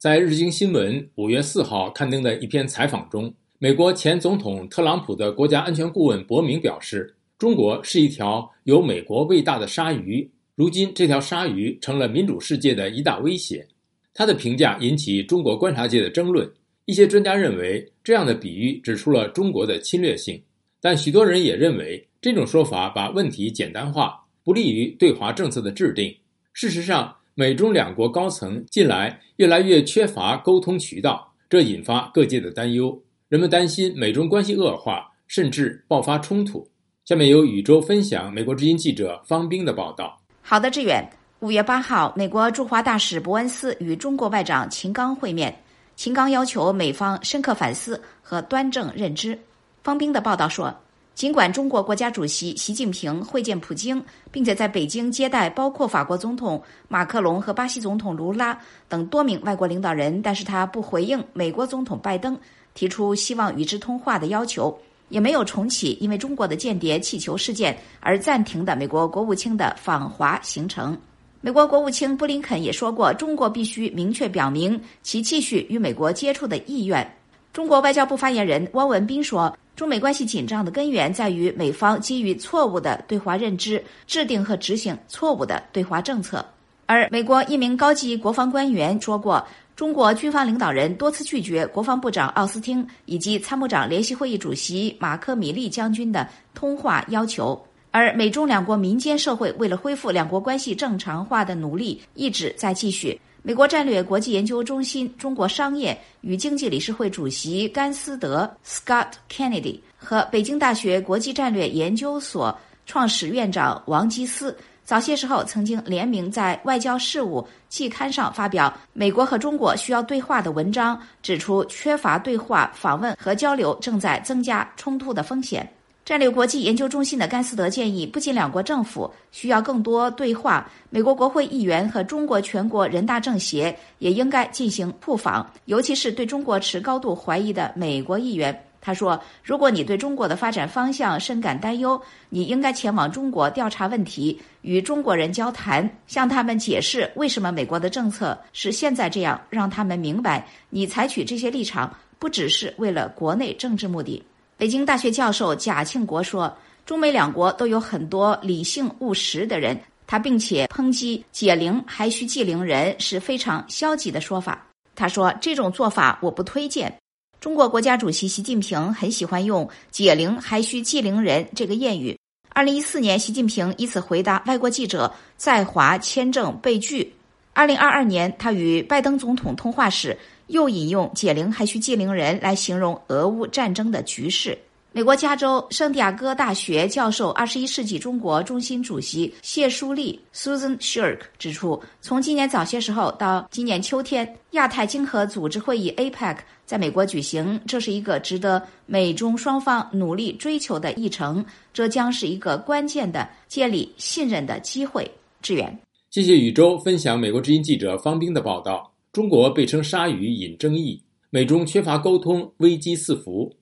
在日经新闻5月4号刊登的一篇采访中，美国前总统特朗普的国家安全顾问伯明表示，中国是一条有美国喂大的鲨鱼，如今这条鲨鱼成了民主世界的一大威胁。他的评价引起中国观察界的争论，一些专家认为这样的比喻指出了中国的侵略性，但许多人也认为这种说法把问题简单化，不利于对华政策的制定。事实上，美中两国高层近来越来越缺乏沟通渠道，这引发各界的担忧。人们担心美中关系恶化，甚至爆发冲突。下面由宇宙分享美国之音记者方冰的报道。 好的，志远。5月8号，美国驻华大使伯恩斯与中国外长秦刚会面。秦刚要求美方深刻反思和端正认知。方冰的报道说，尽管中国国家主席习近平会见普京，并且在北京接待包括法国总统马克龙和巴西总统卢拉等多名外国领导人，但是他不回应美国总统拜登提出希望与之通话的要求，也没有重启因为中国的间谍气球事件而暂停的美国国务卿的访华行程。美国国务卿布林肯也说过，中国必须明确表明其继续与美国接触的意愿。中国外交部发言人汪文斌说，中美关系紧张的根源在于美方基于错误的对华认知，制定和执行错误的对华政策。而美国一名高级国防官员说过，中国军方领导人多次拒绝国防部长奥斯汀以及参谋长联席会议主席马克米利将军的通话要求。而美中两国民间社会为了恢复两国关系正常化的努力一直在继续。美国战略国际研究中心中国商业与经济理事会主席甘斯德 Scott Kennedy 和北京大学国际战略研究所创始院长王基思早些时候曾经联名在外交事务季刊上发表美国和中国需要对话的文章，指出缺乏对话访问和交流正在增加冲突的风险。战略国际研究中心的甘斯德建议，不仅两国政府需要更多对话，美国国会议员和中国全国人大政协也应该进行互访，尤其是对中国持高度怀疑的美国议员。他说，如果你对中国的发展方向深感担忧，你应该前往中国调查问题，与中国人交谈，向他们解释为什么美国的政策是现在这样，让他们明白你采取这些立场不只是为了国内政治目的。北京大学教授贾庆国说，中美两国都有很多理性务实的人，他并且抨击解铃还须系铃人是非常消极的说法。他说，这种做法我不推荐。中国国家主席习近平很喜欢用解铃还须系铃人这个谚语。2014年，习近平以此回答外国记者在华签证被拒。2022年，他与拜登总统通话时又引用解铃还须系铃人来形容俄乌战争的局势。美国加州圣地亚哥大学教授21世纪中国中心主席谢淑丽 Susan Shirk 指出，从今年早些时候到今年秋天，亚太经合组织会议 APEC 在美国举行，这是一个值得美中双方努力追求的议程，这将是一个关键的建立信任的机会。志远， 谢谢宇宙分享美国之音记者方冰的报道。中国被称鲨鱼引争议，美中缺乏沟通，危机四伏。